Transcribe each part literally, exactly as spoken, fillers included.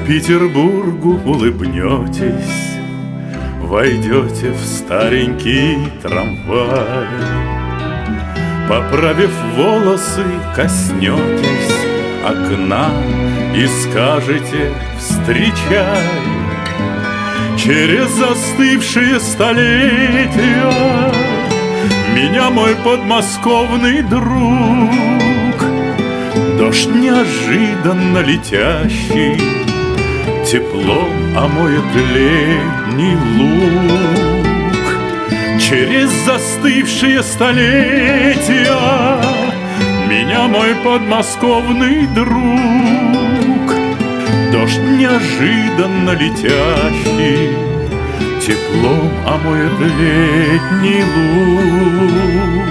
Петербургу улыбнетесь, войдете в старенький трамвай, поправив волосы, коснетесь окна и скажете «встречай». Через застывшие столетия меня мой подмосковный друг, дождь неожиданно летящий, теплом омоет летний луг. Через застывшие столетия меня мой подмосковный друг, дождь неожиданно летящий, теплом омоет летний луг.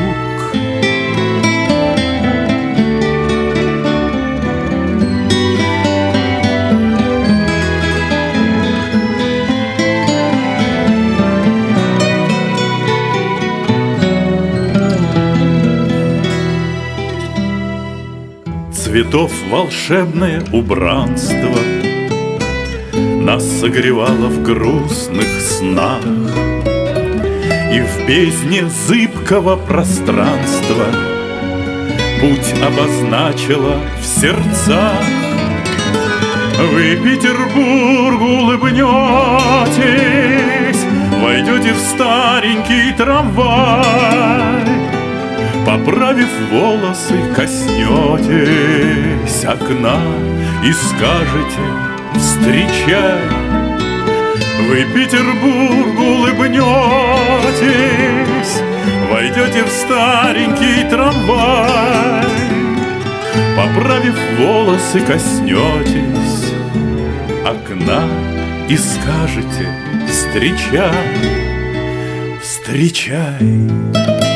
Цветов волшебное убранство нас согревало в грустных снах, и в бездне зыбкого пространства путь обозначила в сердцах. Вы Петербургу улыбнетесь, войдете в старенький трамвай, поправив волосы, коснетесь окна и скажете «встречай». Вы Петербургу улыбнетесь, войдете в старенький трамвай, поправив волосы, коснетесь окна и скажете «встречай, встречай».